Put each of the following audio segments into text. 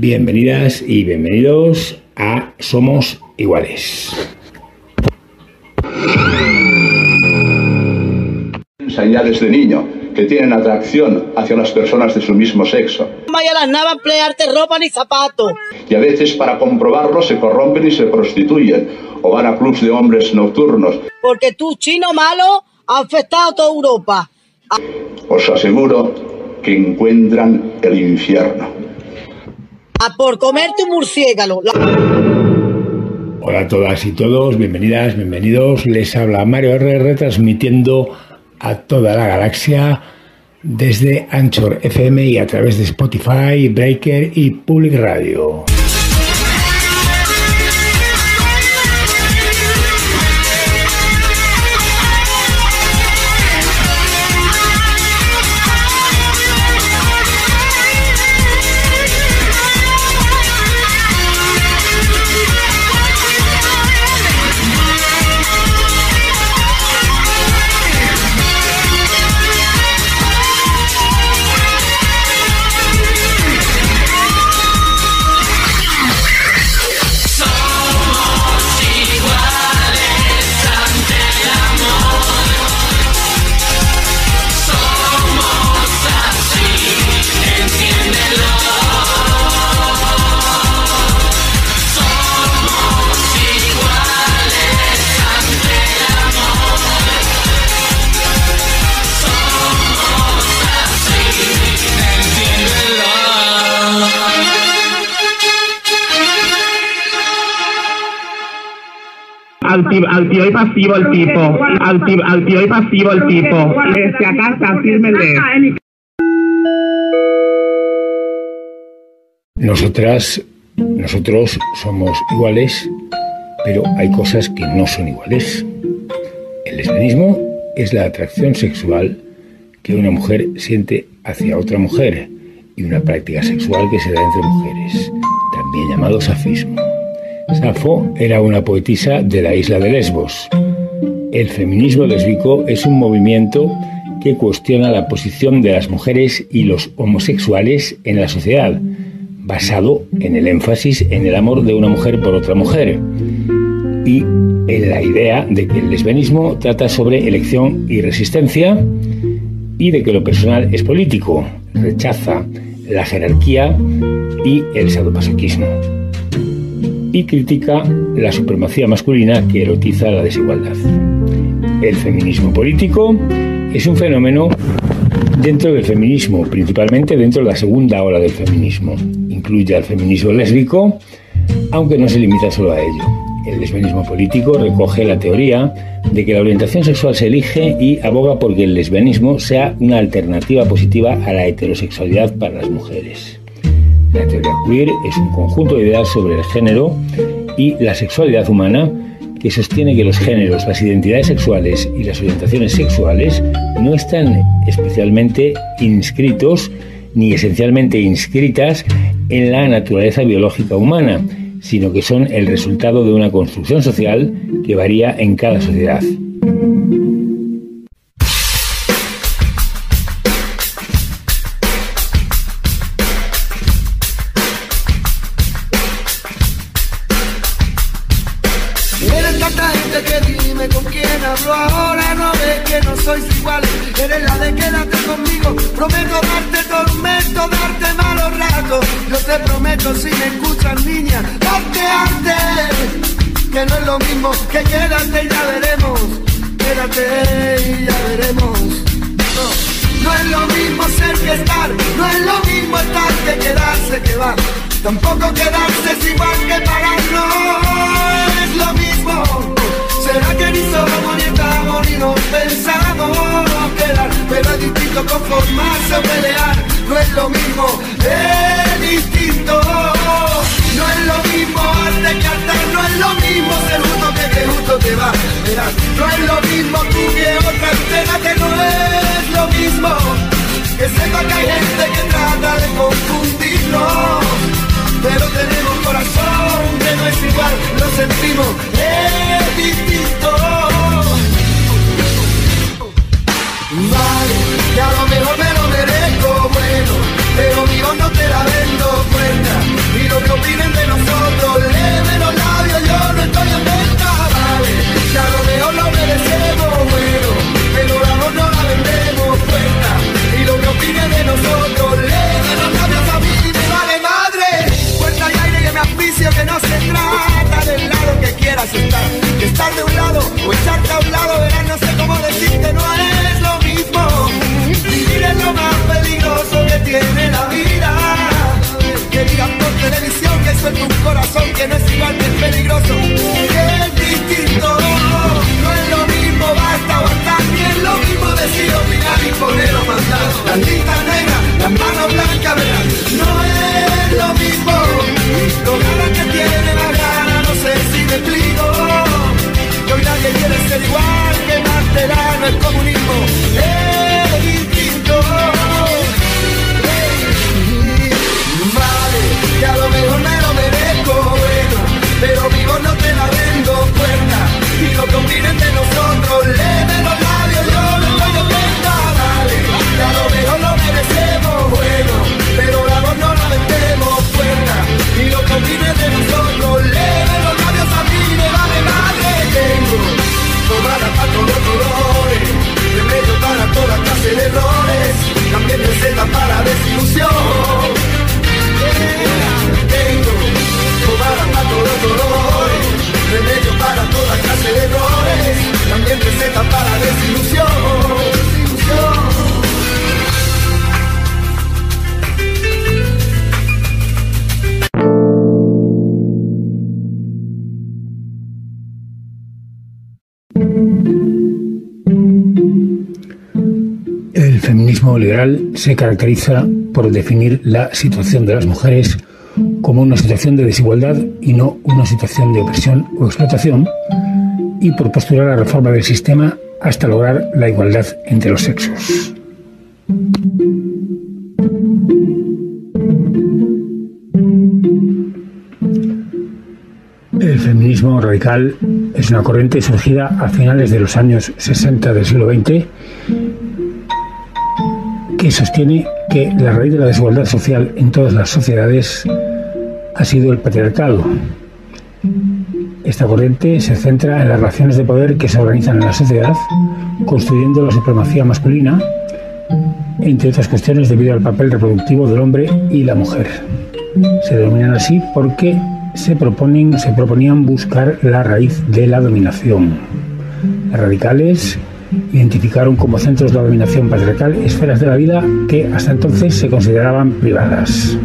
Bienvenidas y bienvenidos a Somos Iguales. Ya desde niño que tienen atracción hacia las personas de su mismo sexo. No vaya a las navas a emplearte ropa ni zapatos. Y a veces para comprobarlo se corrompen y se prostituyen o van a clubs de hombres nocturnos. Porque tú, chino malo, has afectado a toda Europa. Os aseguro que encuentran el infierno. A por comerte un murciélago. Hola a todas y todos, bienvenidas, bienvenidos. Les habla Mario R, transmitiendo a toda la galaxia desde Anchor FM y a través de Spotify, Breaker y Public Radio. Altivo y pasivo el tipo. Altivo y pasivo el tipo. Si acaso, fírmele. Nosotros somos iguales, pero hay cosas que no son iguales. El lesbianismo es la atracción sexual que una mujer siente hacia otra mujer y una práctica sexual que se da entre mujeres, también llamado safismo. Safo era una poetisa de la isla de Lesbos. El feminismo lésbico es un movimiento que cuestiona la posición de las mujeres y los homosexuales en la sociedad, basado en el énfasis en el amor de una mujer por otra mujer y en la idea de que el lesbianismo trata sobre elección y resistencia y de que lo personal es político, rechaza la jerarquía y el sadomasoquismo, y critica la supremacía masculina que erotiza la desigualdad. El feminismo político es un fenómeno dentro del feminismo, principalmente dentro de la segunda ola del feminismo. Incluye al feminismo lésbico, aunque no se limita solo a ello. El lesbianismo político recoge la teoría de que la orientación sexual se elige y aboga por que el lesbianismo sea una alternativa positiva a la heterosexualidad para las mujeres. La teoría queer es un conjunto de ideas sobre el género y la sexualidad humana que sostiene que los géneros, las identidades sexuales y las orientaciones sexuales no están especialmente inscritos ni esencialmente inscritas en la naturaleza biológica humana, sino que son el resultado de una construcción social que varía en cada sociedad. Si me escuchas, niña, date arte, que no es lo mismo, que quédate y ya veremos, quédate y ya veremos. No es lo mismo ser que estar, no es lo mismo estar que quedarse que va, tampoco quedarse es igual que parar, no es lo mismo. Será que ni somos ni estamos ni nos pensamos quedar, pero es distinto conformarse o pelear, no es lo mismo, es distinto. No es lo mismo arte que altar, no es lo mismo ser justo que justo te va. Verás, no es lo mismo tú que otra, entérate, no es lo mismo. Que sepa que hay gente que trata de confundirnos, pero tenemos corazón que no es igual, lo sentimos, es distinto. Vale, que a lo mejor me lo merezco, bueno, pero mi voz no te la vendo cuenta. lo que opinen de nosotros. Léeme los labios, yo no estoy en venta, vale. Ya lo mejor lo merecemos, bueno, pero la voz no la vendemos, cuenta. Y lo que opinen de nosotros, léeme los labios, a mí me vale madre. Cuenta y aire que me auspicio, que no se trata del lado que quieras estar. Que estar de un lado o echarte a un lado, verás, no sé cómo decirte, no es lo mismo. Vivir es lo más peligroso que tiene la vida. Que digan por televisión que suelta un corazón que no es igual, que es peligroso, que es distinto. No es lo mismo, basta aguantar, ni es lo mismo decir, opinar y poner o mandar. Las listas negras, las manos blancas, verán, no es lo mismo. Los ganas que tiene la gana, no sé si me explico. Que hoy nadie quiere ser igual, que más te da, no es comunismo, es distinto. Vale, que a lo mejor me lo merezco, bueno, pero vivo no te la vendo, cuenta. Y lo que opinen de nosotros, léeme los labios, yo no estoy en venta, vale. Que a lo mejor lo merecemos, bueno, pero la voz no la vendemos, cuenta. Y lo que opinen de nosotros, léeme los labios, a mí me vale madre. Tengo tomada para todos los colores, remedio para toda clase de errores, también receta para desilusión. Tengo pomada para todos los dolores, remedio para toda clase de errores, también receta para desilusión. El feminismo liberal se caracteriza por definir la situación de las mujeres como una situación de desigualdad y no una situación de opresión o explotación, y por postular la reforma del sistema hasta lograr la igualdad entre los sexos. El feminismo radical es una corriente surgida a finales de los años 60 del siglo XX que sostiene que la raíz de la desigualdad social en todas las sociedades ha sido el patriarcado. Esta corriente se centra en las relaciones de poder que se organizan en la sociedad, construyendo la supremacía masculina, entre otras cuestiones debido al papel reproductivo del hombre y la mujer. Se denominan así porque se proponían buscar la raíz de la dominación. Las radicales identificaron como centros de la dominación patriarcal esferas de la vida que hasta entonces se consideraban privadas.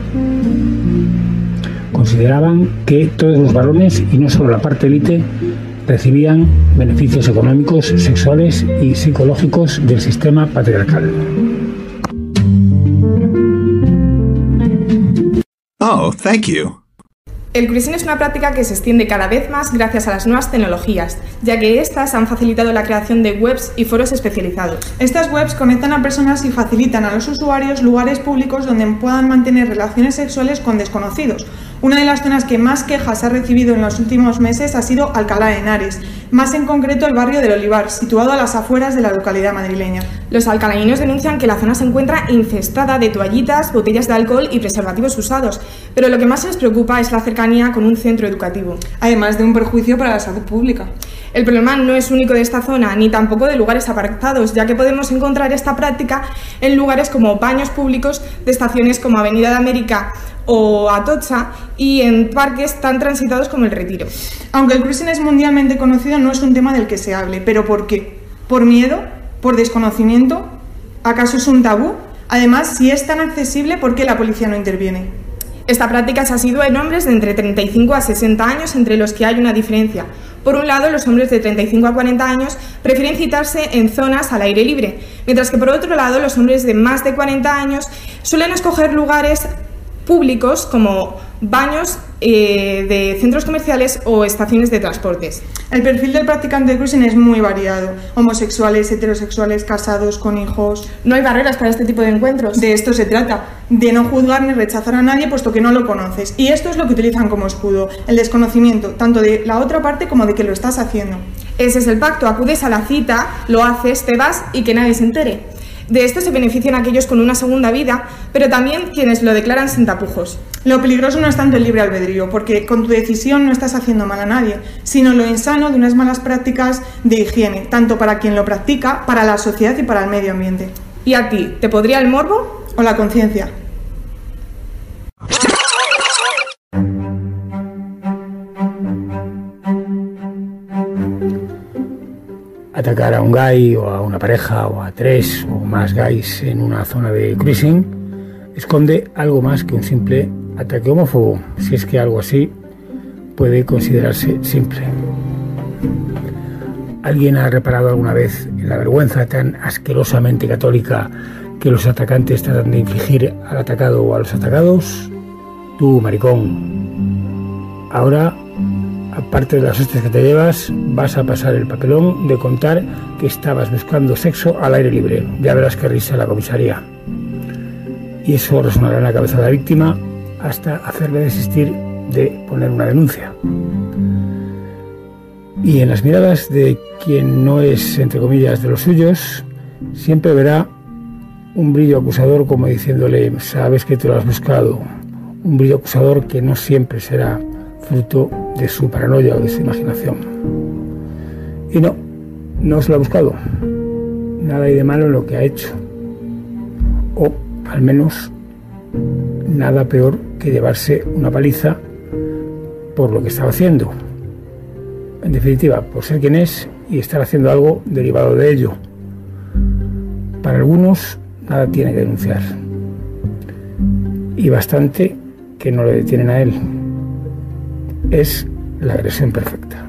Consideraban que todos los varones, y no solo la parte élite, recibían beneficios económicos, sexuales y psicológicos del sistema patriarcal. Oh, thank you. El cruising es una práctica que se extiende cada vez más gracias a las nuevas tecnologías, ya que estas han facilitado la creación de webs y foros especializados. Estas webs conectan a personas y facilitan a los usuarios lugares públicos donde puedan mantener relaciones sexuales con desconocidos. Una de las zonas que más quejas ha recibido en los últimos meses ha sido Alcalá de Henares, más en concreto el barrio del Olivar, situado a las afueras de la localidad madrileña. Los alcalaínos denuncian que la zona se encuentra infestada de toallitas, botellas de alcohol y preservativos usados, pero lo que más les preocupa es la cercanía con un centro educativo. Además de un perjuicio para la salud pública. El problema no es único de esta zona, ni tampoco de lugares apartados, ya que podemos encontrar esta práctica en lugares como baños públicos de estaciones como Avenida de América o Atocha y en parques tan transitados como el Retiro. Aunque el cruising es mundialmente conocido, no es un tema del que se hable. ¿Pero por qué? ¿Por miedo? ¿Por desconocimiento? ¿Acaso es un tabú? Además, si es tan accesible, ¿por qué la policía no interviene? Esta práctica se asidúa en hombres de entre 35 a 60 años, entre los que hay una diferencia. Por un lado, los hombres de 35 a 40 años prefieren citarse en zonas al aire libre, mientras que por otro lado, los hombres de más de 40 años suelen escoger lugares públicos como baños de centros comerciales o estaciones de transportes. El perfil del practicante de cruising es muy variado. Homosexuales, heterosexuales, casados, con hijos. No hay barreras para este tipo de encuentros. De esto se trata, de no juzgar ni rechazar a nadie puesto que no lo conoces. Y esto es lo que utilizan como escudo, el desconocimiento, tanto de la otra parte como de que lo estás haciendo. Ese es el pacto, acudes a la cita, lo haces, te vas y que nadie se entere. De esto se benefician aquellos con una segunda vida, pero también quienes lo declaran sin tapujos. Lo peligroso no es tanto el libre albedrío, porque con tu decisión no estás haciendo mal a nadie, sino lo insano de unas malas prácticas de higiene, tanto para quien lo practica, para la sociedad y para el medio ambiente. ¿Y a ti, te podría el morbo? O la conciencia. Atacar a un gay o a una pareja o a 3 o más gays en una zona de cruising esconde algo más que un simple ataque homófobo, si es que algo así puede considerarse simple. ¿Alguien ha reparado alguna vez en la vergüenza tan asquerosamente católica que los atacantes tratan de infligir al atacado o a los atacados? Tú, maricón, ahora, aparte de las hostias que te llevas, vas a pasar el papelón de contar que estabas buscando sexo al aire libre. Ya verás qué risa la comisaría. Y eso resonará en la cabeza de la víctima hasta hacerle desistir de poner una denuncia. Y en las miradas de quien no es, entre comillas, de los suyos, siempre verá un brillo acusador como diciéndole: sabes que te lo has buscado. Un brillo acusador que no siempre será fruto de su paranoia o de su imaginación. Y no se lo ha buscado. Nada hay de malo en lo que ha hecho. O, al menos, nada peor que llevarse una paliza por lo que estaba haciendo. En definitiva, por ser quien es y estar haciendo algo derivado de ello. Para algunos, nada tiene que denunciar. Y bastante que no le detienen a él. Es la agresión perfecta.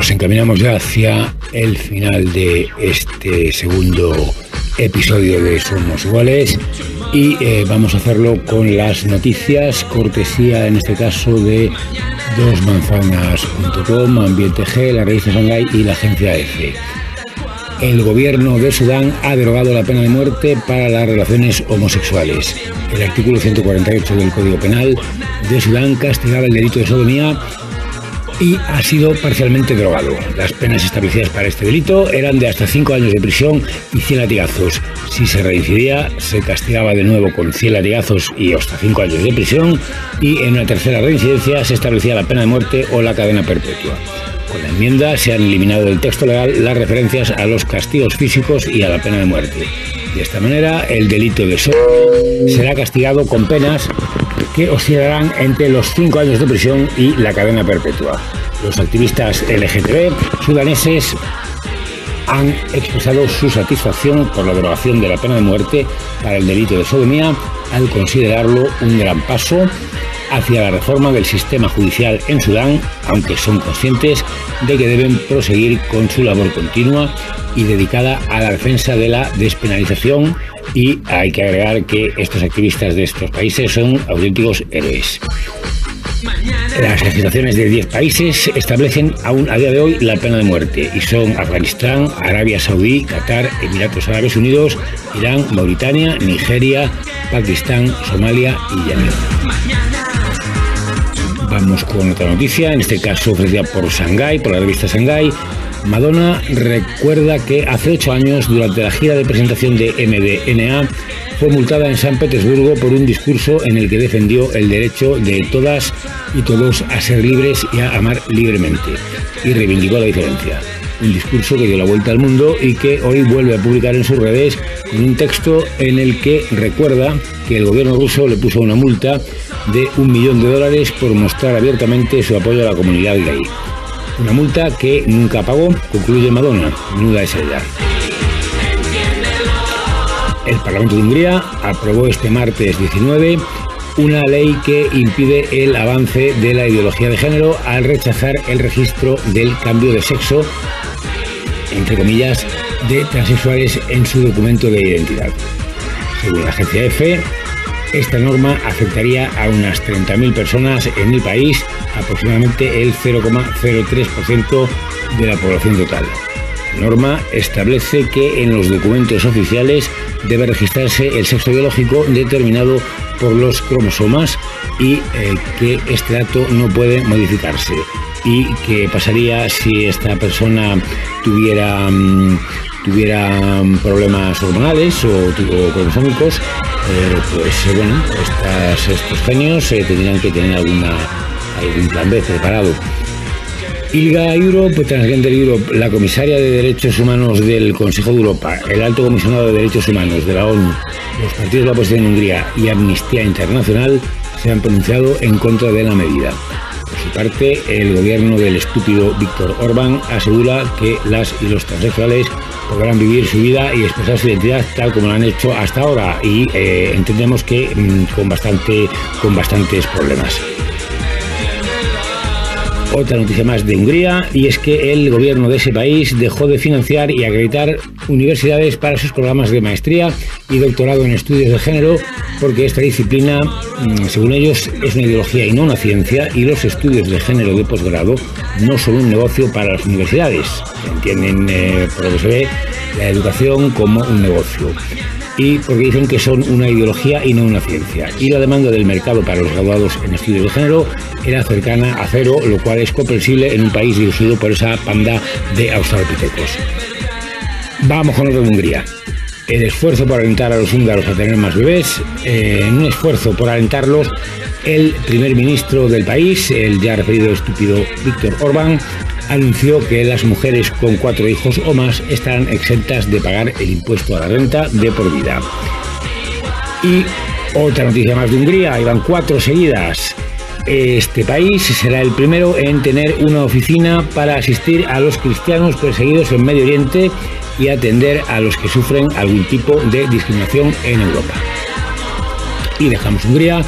Nos encaminamos ya hacia el final de este segundo episodio de Somos Iguales y vamos a hacerlo con las noticias, cortesía en este caso de dosmanzanas.com, Ambiente G, la revista Shanghái y la agencia EFE. El gobierno de Sudán ha derogado la pena de muerte para las relaciones homosexuales. El artículo 148 del Código Penal de Sudán castigaba el delito de sodomía y ha sido parcialmente derogado. Las penas establecidas para este delito eran de hasta 5 años de prisión y 100 latigazos. Si se reincidía, se castigaba de nuevo con 100 latigazos y hasta 5 años de prisión, y en una tercera reincidencia se establecía la pena de muerte o la cadena perpetua. Con la enmienda se han eliminado del texto legal las referencias a los castigos físicos y a la pena de muerte. De esta manera, el delito de sodomía será castigado con penas que oscilarán entre los 5 años de prisión y la cadena perpetua. Los activistas LGTB sudaneses han expresado su satisfacción por la derogación de la pena de muerte para el delito de sodomía, al considerarlo un gran paso hacia la reforma del sistema judicial en Sudán, aunque son conscientes de que deben proseguir con su labor continua y dedicada a la defensa de la despenalización, y hay que agregar que estos activistas de estos países son auténticos héroes. Las legislaciones de 10 países establecen aún a día de hoy la pena de muerte y son Afganistán, Arabia Saudí, Qatar, Emiratos Árabes Unidos, Irán, Mauritania, Nigeria, Pakistán, Somalia y Yemen. Vamos con otra noticia, en este caso ofrecida por Shanghái, por la revista Shanghái. Madonna recuerda que hace 8 años, durante la gira de presentación de MDNA, fue multada en San Petersburgo por un discurso en el que defendió el derecho de todas y todos a ser libres y a amar libremente, y reivindicó la diferencia. Un discurso que dio la vuelta al mundo y que hoy vuelve a publicar en sus redes con un texto en el que recuerda que el gobierno ruso le puso una multa de $1 millón por mostrar abiertamente su apoyo a la comunidad gay. Una multa que nunca pagó, concluye Madonna. Menuda es ella. El Parlamento de Hungría aprobó este martes 19 una ley que impide el avance de la ideología de género al rechazar el registro del cambio de sexo, entre comillas, de transexuales en su documento de identidad. Según la agencia EFE, esta norma afectaría a unas 30.000 personas en el país, aproximadamente el 0,03% de la población total. La norma establece que en los documentos oficiales debe registrarse el sexo biológico determinado por los cromosomas y que este dato no puede modificarse. ¿Y qué pasaría si esta persona tuviera problemas hormonales o cromosómicos? Estos genios tendrían que tener algún plan B preparado. ILGA Europe, Transgender Europe, la comisaria de Derechos Humanos del Consejo de Europa, el alto comisionado de Derechos Humanos de la ONU, los partidos de la oposición en Hungría y Amnistía Internacional se han pronunciado en contra de la medida. Por su parte, el gobierno del estúpido Víctor Orbán asegura que las y los transexuales podrán vivir su vida y expresar su identidad tal como lo han hecho hasta ahora, y entendemos que con bastantes problemas. Otra noticia más de Hungría, y es que el gobierno de ese país dejó de financiar y acreditar universidades para sus programas de maestría y doctorado en estudios de género, porque esta disciplina, según ellos, es una ideología y no una ciencia, y los estudios de género de posgrado no son un negocio para las universidades. Entienden, por lo que se ve, la educación como un negocio. Y porque dicen que son una ideología y no una ciencia. Y la demanda del mercado para los graduados en estudios de género era cercana a cero, lo cual es comprensible en un país dirigido por esa panda de australopitecos. Vamos con otro de Hungría. El esfuerzo por alentar a los húngaros a tener más bebés. En un esfuerzo por alentarlos, el primer ministro del país, el ya referido estúpido Víctor Orbán, anunció que las mujeres con 4 hijos o más estarán exentas de pagar el impuesto a la renta de por vida. Y otra noticia más de Hungría, ahí van 4 seguidas. Este país será el primero en tener una oficina para asistir a los cristianos perseguidos en Medio Oriente y atender a los que sufren algún tipo de discriminación en Europa. Y dejamos Hungría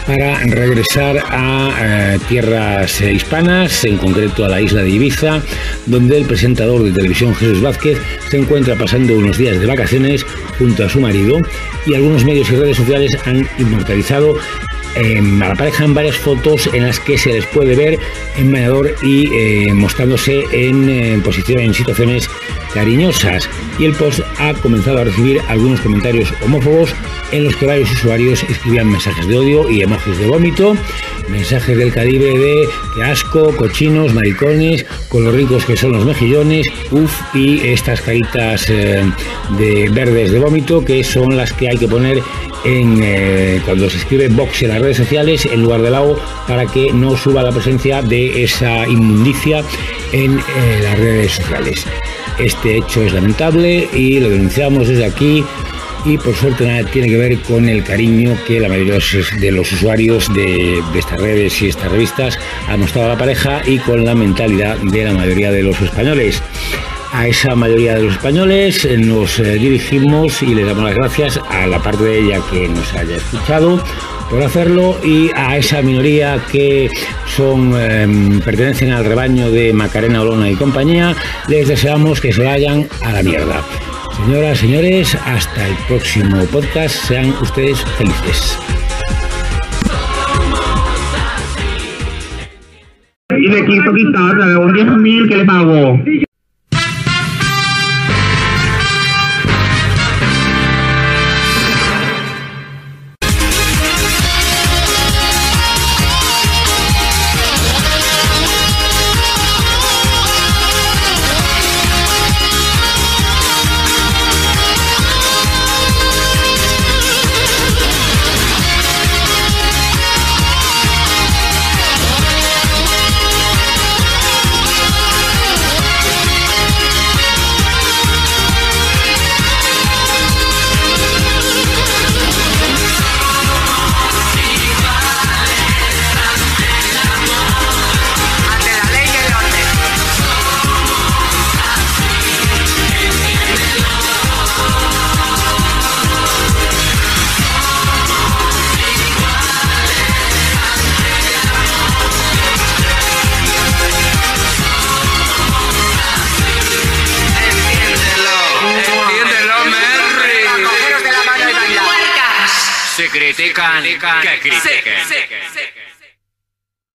para regresar a tierras hispanas, en concreto a la isla de Ibiza, donde el presentador de televisión Jesús Vázquez se encuentra pasando unos días de vacaciones junto a su marido, y algunos medios y redes sociales han inmortalizado a la pareja en varias fotos en las que se les puede ver en bañador y mostrándose en situaciones cariñosas, y el post ha comenzado a recibir algunos comentarios homófobos en los que varios usuarios escribían mensajes de odio y emojis de vómito, mensajes del calibre de qué asco, cochinos, maricones, con los ricos que son los mejillones, uff, y estas caritas de verdes de vómito, que son las que hay que poner cuando se escribe Vox en las redes sociales en lugar de la O, para que no suba la presencia de esa inmundicia en las redes sociales. Este hecho es lamentable y lo denunciamos desde aquí, y por suerte nada tiene que ver con el cariño que la mayoría de los usuarios de estas redes y estas revistas han mostrado a la pareja, y con la mentalidad de la mayoría de los españoles. A esa mayoría de los españoles nos dirigimos y les damos las gracias, a la parte de ella que nos haya escuchado por hacerlo, y a esa minoría que pertenecen al rebaño de Macarena Olona y compañía, les deseamos que se vayan a la mierda. Señoras, señores, hasta el próximo podcast. Sean ustedes felices. Y le quiso quitar los 10.000 que le pagó. Se critican, que critiquen.